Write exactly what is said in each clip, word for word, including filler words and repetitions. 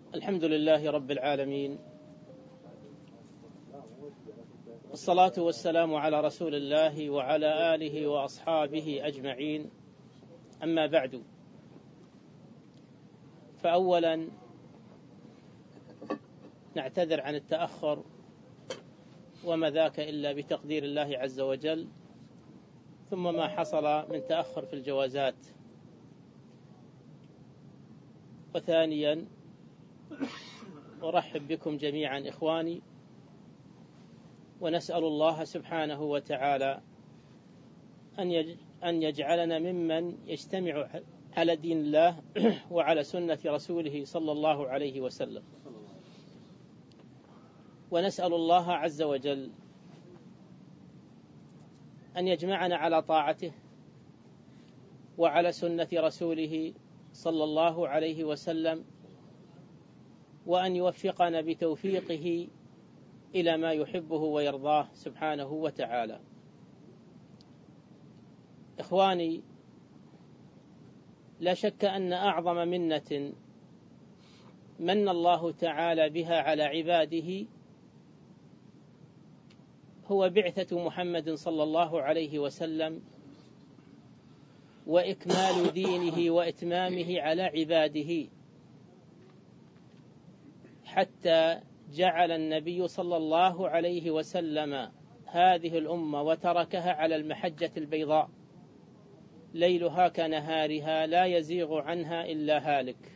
الحمد لله رب العالمين، والصلاة والسلام على رسول الله وعلى آله وأصحابه أجمعين. أما بعد، فأولا نعتذر عن التأخر، وما ذاك إلا بتقدير الله عز وجل، ثم ما حصل من تأخر في الجوازات. وثانيا أرحب بكم جميعا إخواني، ونسأل الله سبحانه وتعالى أن يجعلنا ممن يجتمع على دين الله وعلى سنة رسوله صلى الله عليه وسلم، ونسأل الله عز وجل أن يجمعنا على طاعته وعلى سنة رسوله صلى الله عليه وسلم، وأن يوفقنا بتوفيقه إلى ما يحبه ويرضاه سبحانه وتعالى. إخواني، لا شك أن أعظم منة من الله تعالى بها على عباده هو بعثة محمد صلى الله عليه وسلم، وإكمال دينه وإتمامه على عباده، حتى جعل النبي صلى الله عليه وسلم هذه الأمة وتركها على المحجة البيضاء، ليلها كنهارها لا يزيغ عنها إلا هالك.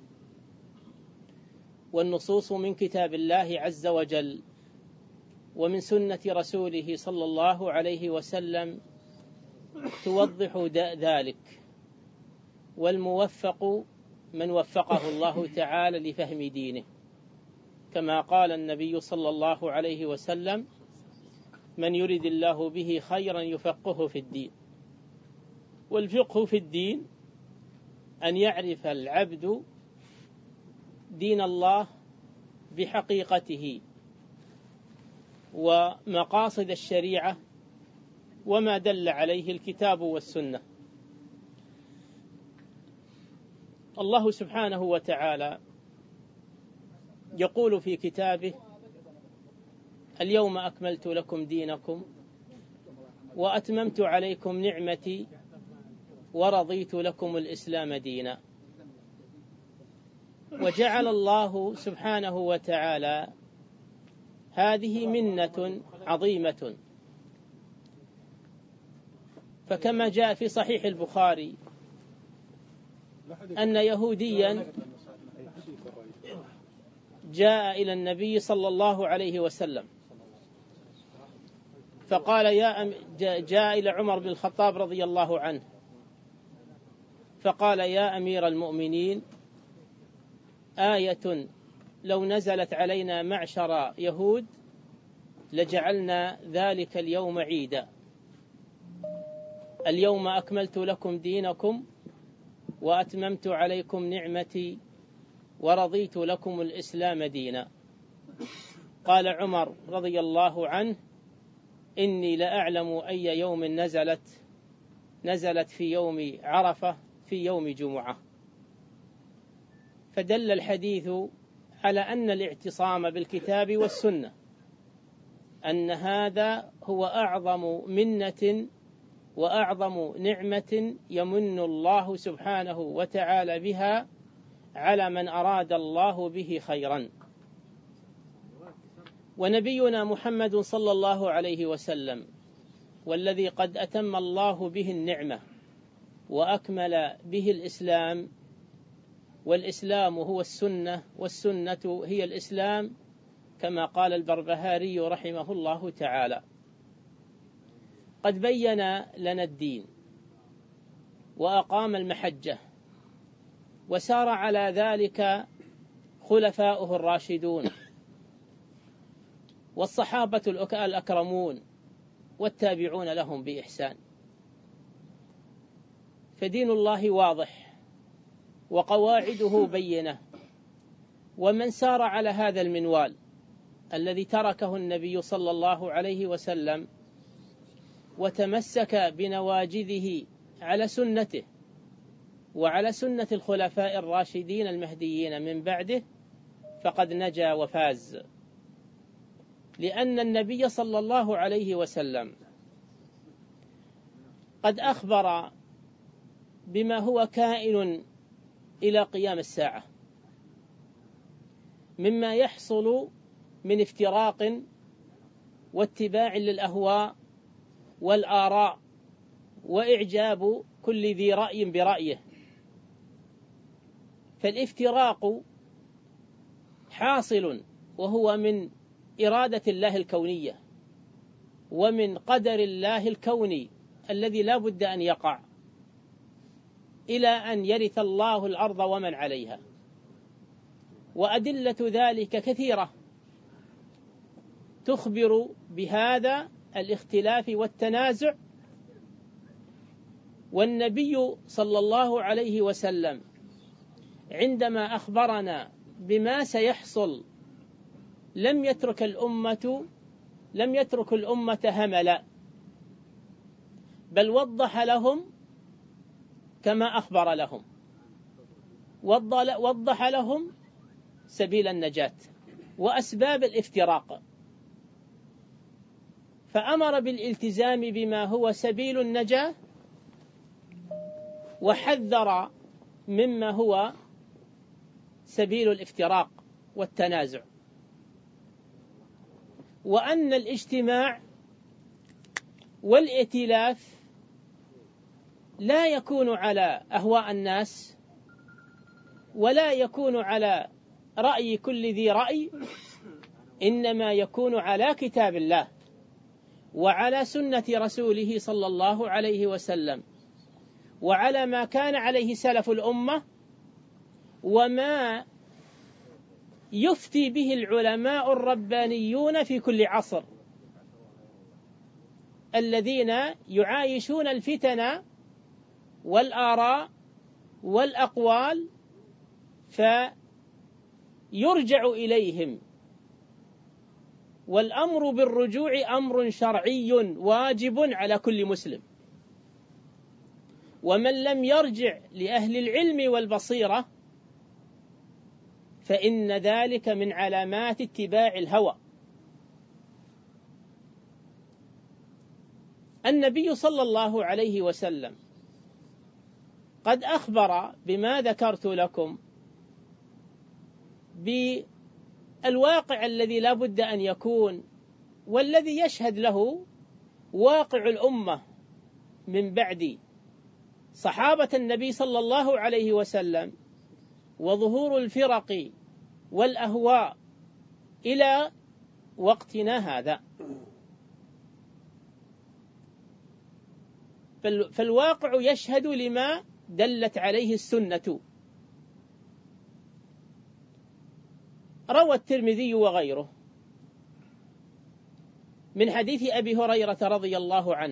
والنصوص من كتاب الله عز وجل ومن سنة رسوله صلى الله عليه وسلم توضح ذلك، والموفق من وفقه الله تعالى لفهم دينه، كما قال النبي صلى الله عليه وسلم: من يرد الله به خيرا يفقهه في الدين. والفقه في الدين أن يعرف العبد دين الله بحقيقته ومقاصد الشريعة وما دل عليه الكتاب والسنة. الله سبحانه وتعالى يقول في كتابه: اليوم أكملت لكم دينكم وأتممت عليكم نعمتي ورضيت لكم الإسلام دينا. وجعل الله سبحانه وتعالى هذه منة عظيمة، فكما جاء في صحيح البخاري أن يهوديا جاء إلى النبي صلى الله عليه وسلم فقال يا أم... جاء إلى عمر بن الخطاب رضي الله عنه فقال: يا أمير المؤمنين، آية لو نزلت علينا معشر يهود لجعلنا ذلك اليوم عيدا. اليوم أكملت لكم دينكم وأتممت عليكم نعمتي ورضيت لكم الإسلام دينا. قال عمر رضي الله عنه: إني لأعلم أي يوم نزلت نزلت في يوم عرفة في يوم جمعة. فدل الحديث على أن الاعتصام بالكتاب والسنة أن هذا هو أعظم منة وأعظم نعمة يمن الله سبحانه وتعالى بها على من أراد الله به خيرا. ونبينا محمد صلى الله عليه وسلم والذي قد أتم الله به النعمة وأكمل به الإسلام، والإسلام هو السنة والسنة هي الإسلام، كما قال البربهاري رحمه الله تعالى. قد بين لنا الدين وأقام المحجة، وسار على ذلك خلفاؤه الراشدون والصحابة الأكرمون والتابعون لهم بإحسان. فدين الله واضح وقواعده بينة، ومن سار على هذا المنوال الذي تركه النبي صلى الله عليه وسلم وتمسك بنواجذه على سنته وعلى سنة الخلفاء الراشدين المهديين من بعده، فقد نجا وفاز، لأن النبي صلى الله عليه وسلم قد أخبر بما هو كائن إلى قيام الساعة مما يحصل من افتراق واتباع للأهواء والآراء وإعجاب كل ذي رأي برأيه. فالافتراق حاصل وهو من إرادة الله الكونية ومن قدر الله الكوني الذي لا بد أن يقع إلى أن يرث الله الأرض ومن عليها. وأدلة ذلك كثيرة تخبر بهذا الاختلاف والتنازع، والنبي صلى الله عليه وسلم عندما أخبرنا بما سيحصل لم يترك الأمة لم يترك الأمة هملا، بل وضح لهم كما أخبر لهم، وضح لهم سبيل النجاة وأسباب الافتراق، فأمر بالالتزام بما هو سبيل النجاة وحذر مما هو سبيل الافتراق والتنازع، وأن الاجتماع والائتلاف لا يكون على أهواء الناس ولا يكون على رأي كل ذي رأي، إنما يكون على كتاب الله وعلى سنة رسوله صلى الله عليه وسلم وعلى ما كان عليه سلف الأمة وما يفتي به العلماء الربانيون في كل عصر الذين يعايشون الفتن والآراء والأقوال، فيرجع إليهم. والأمر بالرجوع أمر شرعي واجب على كل مسلم، ومن لم يرجع لأهل العلم والبصيرة فإن ذلك من علامات اتباع الهوى. النبي صلى الله عليه وسلم قد أخبر بما ذكرت لكم بالواقع الذي لا بد أن يكون والذي يشهد له واقع الأمة من بعد صحابة النبي صلى الله عليه وسلم وظهور الفرق والأهواء إلى وقتنا هذا. فالواقع يشهد لما دلت عليه السنة. روى الترمذي وغيره من حديث أبي هريرة رضي الله عنه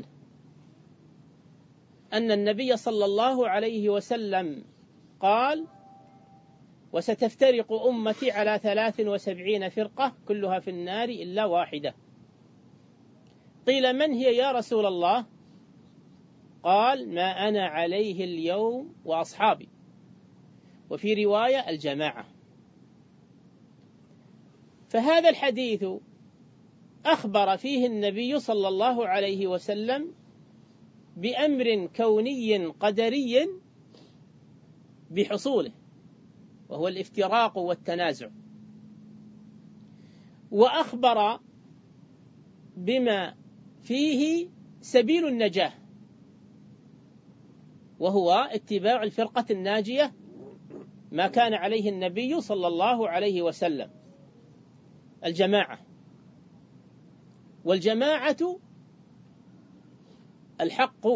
أن النبي صلى الله عليه وسلم قال: وستفترق أمتي على ثلاث وسبعين فرقة كلها في النار إلا واحدة. قيل: من هي يا رسول الله؟ قال: ما أنا عليه اليوم وأصحابي. وفي رواية: الجماعة. فهذا الحديث أخبر فيه النبي صلى الله عليه وسلم بأمر كوني قدري بحصوله، وهو الافتراق والتنازع، وأخبر بما فيه سبيل النجاة، وهو اتباع الفرقة الناجية ما كان عليه النبي صلى الله عليه وسلم، الجماعة. والجماعة الحق،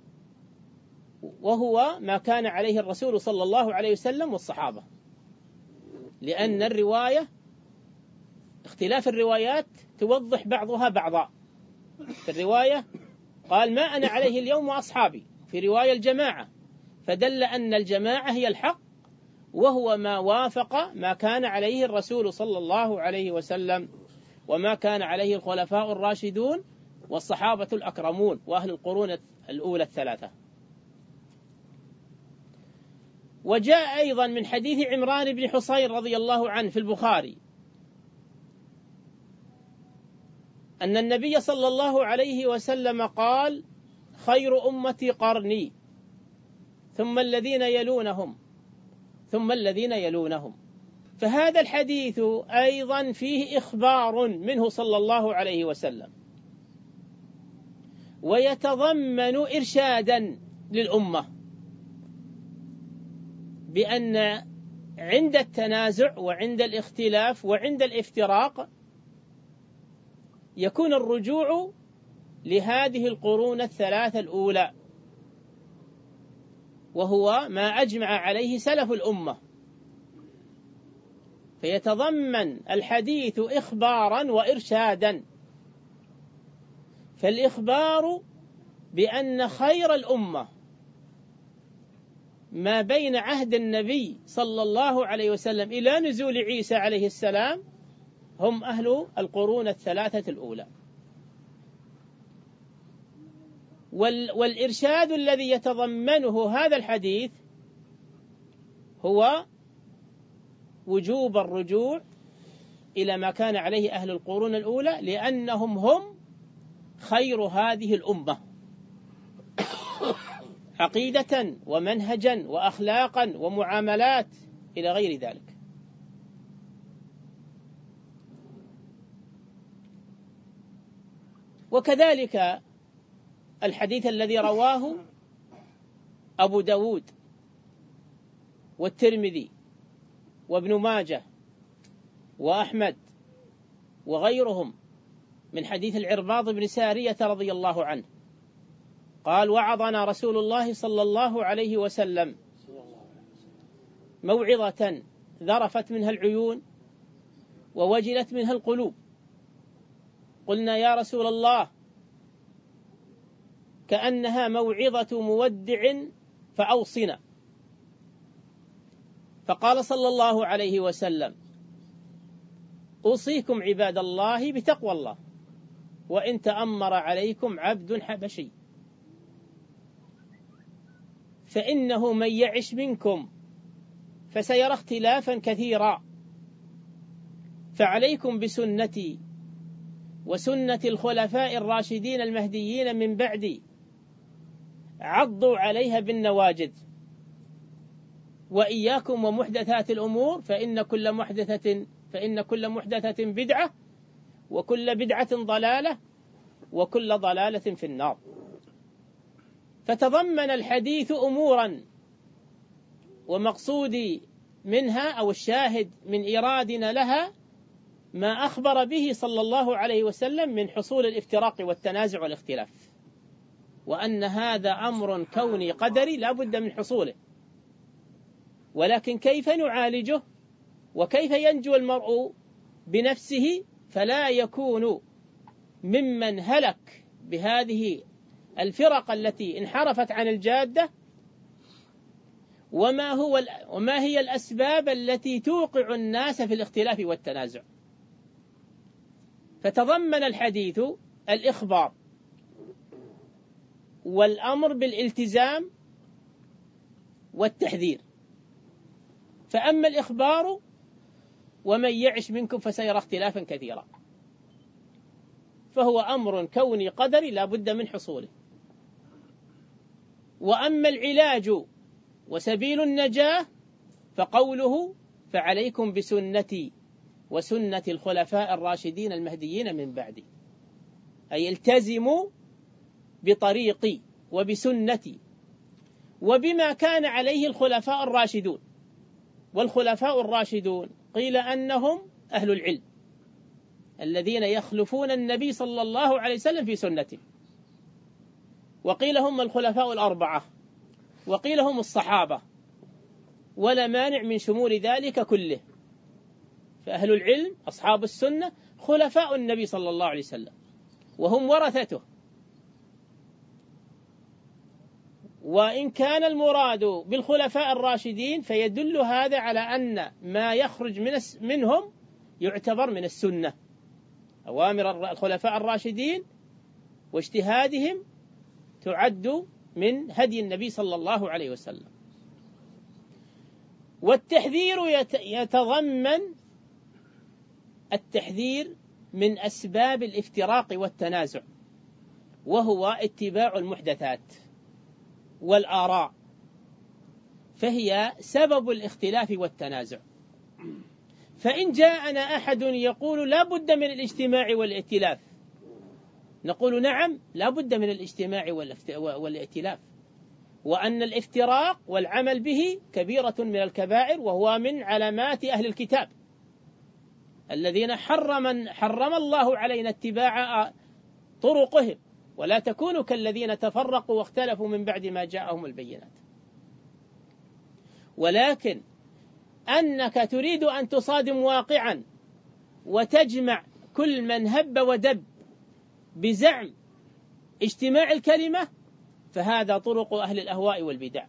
وهو ما كان عليه الرسول صلى الله عليه وسلم والصحابة، لأن الرواية اختلاف الروايات توضح بعضها بعضا. في الرواية قال: ما أنا عليه اليوم وأصحابي، في رواية الجماعة، فدل أن الجماعة هي الحق، وهو ما وافق ما كان عليه الرسول صلى الله عليه وسلم وما كان عليه الخلفاء الراشدون والصحابة الأكرمون وأهل القرون الأولى الثلاثة. وجاء أيضا من حديث عمران بن حصين رضي الله عنه في البخاري أن النبي صلى الله عليه وسلم قال: خير أمتي قرني، ثم الذين يلونهم، ثم الذين يلونهم. فهذا الحديث أيضا فيه إخبار منه صلى الله عليه وسلم، ويتضمن إرشادا للأمة بأن عند التنازع وعند الاختلاف وعند الافتراق يكون الرجوع لهذه القرون الثلاثة الأولى، وهو ما أجمع عليه سلف الأمة. فيتضمن الحديث إخبارا وإرشادا. فالإخبار بأن خير الأمة ما بين عهد النبي صلى الله عليه وسلم إلى نزول عيسى عليه السلام هم أهل القرون الثلاثة الأولى. والإرشاد الذي يتضمنه هذا الحديث هو وجوب الرجوع إلى ما كان عليه أهل القرون الأولى، لأنهم هم خير هذه الأمة عقيدة ومنهجا وأخلاقا ومعاملات إلى غير ذلك. وكذلك الحديث الذي رواه أبو داود والترمذي وابن ماجه وأحمد وغيرهم من حديث العرباض بن سارية رضي الله عنه قال: وعظنا رسول الله صلى الله عليه وسلم موعظة ذرفت منها العيون ووجلت منها القلوب. قلنا: يا رسول الله، كأنها موعظة مودع فأوصنا. فقال صلى الله عليه وسلم: أوصيكم عباد الله بتقوى الله، وإن تأمر عليكم عبد حبشي، فإنه من يعش منكم فسيرى اختلافا كثيرا، فعليكم بسنتي وسنة الخلفاء الراشدين المهديين من بعدي، عضوا عليها بالنواجذ، وإياكم ومحدثات الأمور، فإن كل محدثة فإن كل محدثة بدعة، وكل بدعة ضلالة، وكل ضلالة في النار. فتضمن الحديث أمورا، ومقصودي منها أو الشاهد من إيرادنا لها ما أخبر به صلى الله عليه وسلم من حصول الافتراق والتنازع والاختلاف، وأن هذا أمر كوني قدري لا بد من حصوله. ولكن كيف نعالجه وكيف ينجو المرء بنفسه فلا يكون ممن هلك بهذه الفرق التي انحرفت عن الجادة، وما هو وما هي الأسباب التي توقع الناس في الاختلاف والتنازع. فتضمن الحديث الإخبار والأمر بالالتزام والتحذير. فأما الإخبار: ومن يعش منكم فسيرى اختلافا كثيرا، فهو أمر كوني قدري لا بد من حصوله. وأما العلاج وسبيل النجاة فقوله: فعليكم بسنتي وسنة الخلفاء الراشدين المهديين من بعدي، أي التزموا بطريقي وبسنتي وبما كان عليه الخلفاء الراشدون. والخلفاء الراشدون قيل أنهم أهل العلم الذين يخلفون النبي صلى الله عليه وسلم في سنته، وقيل هم الخلفاء الأربعة، وقيل هم الصحابة، ولا مانع من شمول ذلك كله. فأهل العلم أصحاب السنة خلفاء النبي صلى الله عليه وسلم، وهم ورثته. وإن كان المراد بالخلفاء الراشدين فيدل هذا على أن ما يخرج من منهم يعتبر من السنة، أوامر الخلفاء الراشدين واجتهادهم تعد من هدي النبي صلى الله عليه وسلم. والتحذير يتضمن التحذير من أسباب الافتراق والتنازع، وهو اتباع المحدثات والآراء، فهي سبب الاختلاف والتنازع. فإن جاءنا أحد يقول لا بد من الاجتماع والائتلاف، نقول نعم لا بد من الاجتماع والائتلاف، وأن الافتراق والعمل به كبيرة من الكبائر، وهو من علامات أهل الكتاب الذين حرم, حرم الله علينا اتباع طرقهم، ولا تكونوا كالذين تفرقوا واختلفوا من بعد ما جاءهم البينات. ولكن أنك تريد أن تصادم واقعا وتجمع كل من هب ودب بزعم اجتماع الكلمة، فهذا طرق أهل الأهواء والبدع.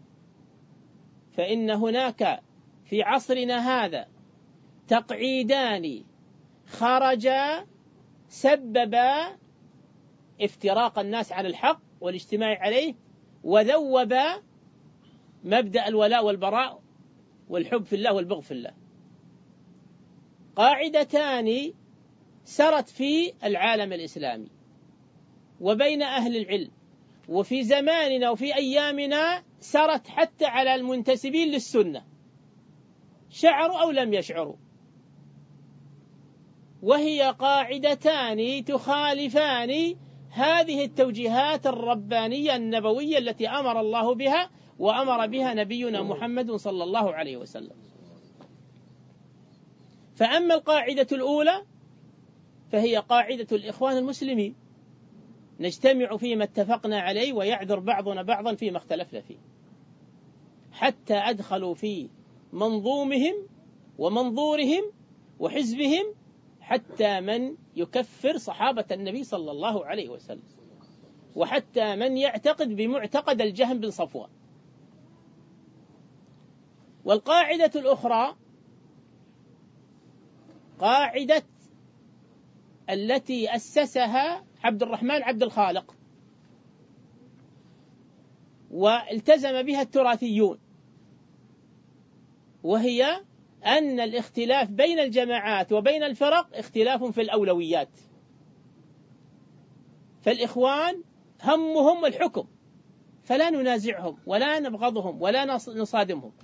فإن هناك في عصرنا هذا تقعيدان خرجا سببا افتراق الناس عن الحق والاجتماع عليه، وذوبا مبدأ الولاء والبراء والحب في الله والبغض في الله. قاعدتان سرت في العالم الإسلامي وبين أهل العلم، وفي زماننا وفي أيامنا سرت حتى على المنتسبين للسنة، شعروا أو لم يشعروا، وهي قاعدتان تخالفان هذه التوجيهات الربانية النبوية التي أمر الله بها وأمر بها نبينا محمد صلى الله عليه وسلم. فأما القاعدة الأولى فهي قاعدة الإخوان المسلمين، نجتمع فيما اتفقنا عليه ويعذر بعضنا بعضا فيما اختلفنا فيه، حتى أدخلوا في منظومهم ومنظورهم وحزبهم حتى من يكفر صحابة النبي صلى الله عليه وسلم، وحتى من يعتقد بمعتقد الجهم بن صفوان. والقاعدة الأخرى قاعدة التي أسسها عبد الرحمن عبد الخالق والتزم بها التراثيون، وهي أن الاختلاف بين الجماعات وبين الفرق اختلاف في الأولويات. فالإخوان همهم الحكم، فلا ننازعهم ولا نبغضهم ولا نصادمهم،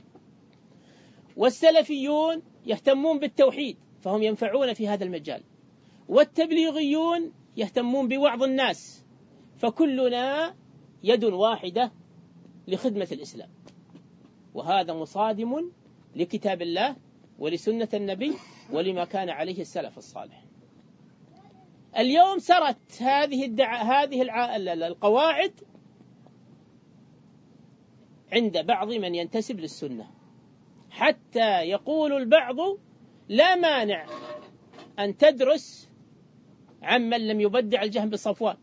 والسلفيون يهتمون بالتوحيد فهم ينفعون في هذا المجال، والتبليغيون يهتمون بوعظ الناس، فكلنا يد واحدة لخدمة الإسلام، وهذا مصادم لكتاب الله ولسنة النبي ولما كان عليه السلف الصالح. اليوم سرت هذه الدع... هذه الع... القواعد عند بعض من ينتسب للسنة، حتى يقول البعض لا مانع أن تدرس عمن لم يبدع الجهم بصفوان،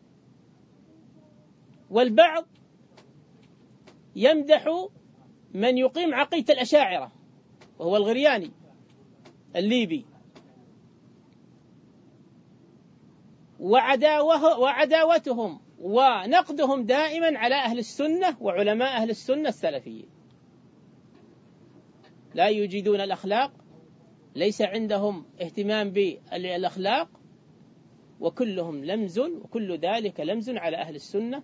والبعض يمدح من يقيم عقيدة الأشاعرة وهو الغرياني الليبي، وعداوه وعداوتهم ونقدهم دائما على أهل السنة وعلماء أهل السنة السلفيين. لا يجيدون الأخلاق، ليس عندهم اهتمام بالأخلاق، وكلهم لمز، وكل ذلك لمز على أهل السنة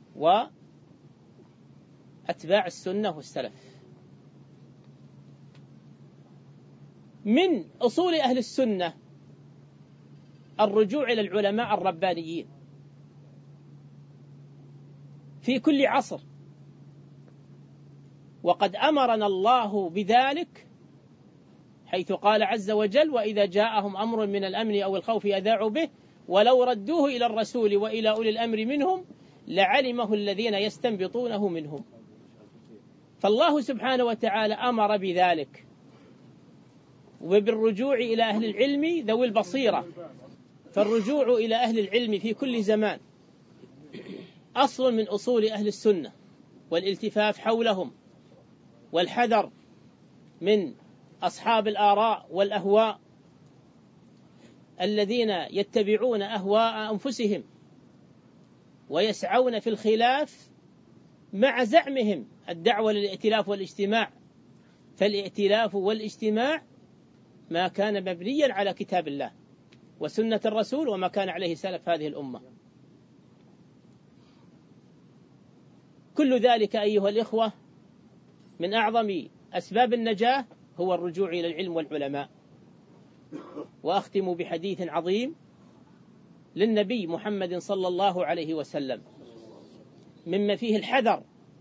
وأتباع السنة والسلف. من أصول أهل السنة الرجوع إلى العلماء الربانيين في كل عصر، وقد أمرنا الله بذلك حيث قال عز وجل: وإذا جاءهم أمر من الأمن أو الخوف أذاعوا به ولو ردوه إلى الرسول وإلى أولي الأمر منهم لعلمه الذين يستنبطونه منهم. فالله سبحانه وتعالى أمر بذلك وبالرجوع إلى أهل العلم ذوي البصيرة. فالرجوع إلى أهل العلم في كل زمان أصل من أصول أهل السنة، والالتفاف حولهم والحذر من أصحاب الآراء والأهواء الذين يتبعون أهواء أنفسهم ويسعون في الخلاف مع زعمهم الدعوة للائتلاف والاجتماع فالائتلاف والاجتماع ما كان مبنيا على كتاب الله وسنة الرسول وما كان عليه سلف هذه الأمة. كل ذلك أيها الإخوة من أعظم أسباب النجاة هو الرجوع إلى العلم والعلماء. وأختم بحديث عظيم للنبي محمد صلى الله عليه وسلم مما فيه الحذر،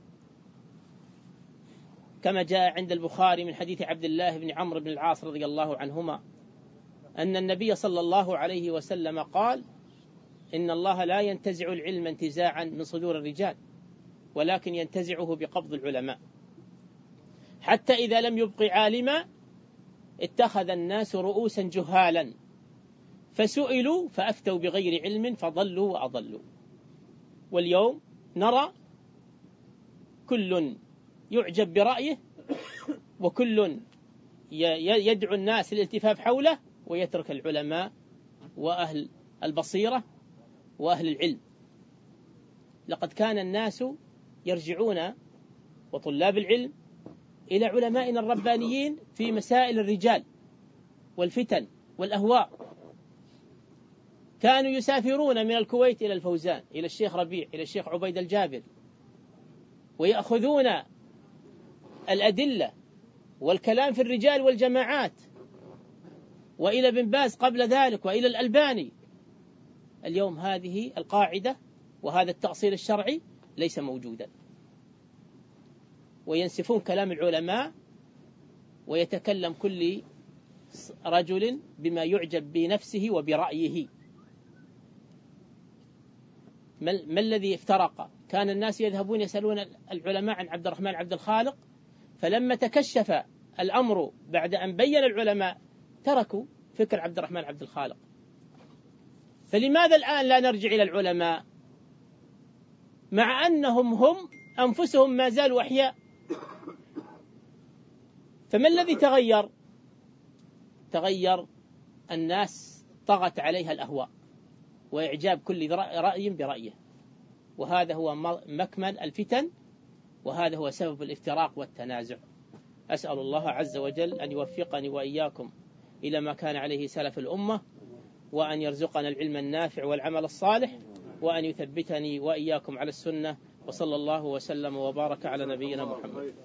كما جاء عند البخاري من حديث عبد الله بن عمرو بن العاص رضي الله عنهما أن النبي صلى الله عليه وسلم قال: إن الله لا ينتزع العلم انتزاعا من صدور الرجال، ولكن ينتزعه بقبض العلماء، حتى إذا لم يبق عالما اتخذ الناس رؤوسا جهالا فسئلوا فأفتوا بغير علم فضلوا وأضلوا. واليوم نرى كل يعجب برأيه وكل يدعو الناس للالتفاف حوله ويترك العلماء وأهل البصيرة وأهل العلم. لقد كان الناس يرجعون وطلاب العلم إلى علمائنا الربانيين في مسائل الرجال والفتن والأهواء. كانوا يسافرون من الكويت إلى الفوزان، إلى الشيخ ربيع، إلى الشيخ عبيد الجابر، ويأخذون الأدلة والكلام في الرجال والجماعات، وإلى بن باز قبل ذلك، وإلى الألباني. اليوم هذه القاعدة وهذا التأصيل الشرعي ليس موجودا، وينسفون كلام العلماء، ويتكلم كل رجل بما يعجب بنفسه وبرأيه. ما الذي افترق؟ كان الناس يذهبون يسألون العلماء عن عبد الرحمن عبد الخالق، فلما تكشف الأمر بعد أن بين العلماء تركوا فكر عبد الرحمن عبد الخالق. فلماذا الآن لا نرجع إلى العلماء مع أنهم هم أنفسهم ما زالوا أحياء؟ فما الذي تغير؟ تغير الناس طغت عليها الأهواء وإعجاب كل رأي برأيه، وهذا هو مكمن الفتن، وهذا هو سبب الافتراق والتنازع. أسأل الله عز وجل أن يوفقني وإياكم إلى ما كان عليه سلف الأمة، وأن يرزقنا العلم النافع والعمل الصالح، وأن يثبتني وإياكم على السنة. وصلى الله وسلم وبارك على نبينا محمد.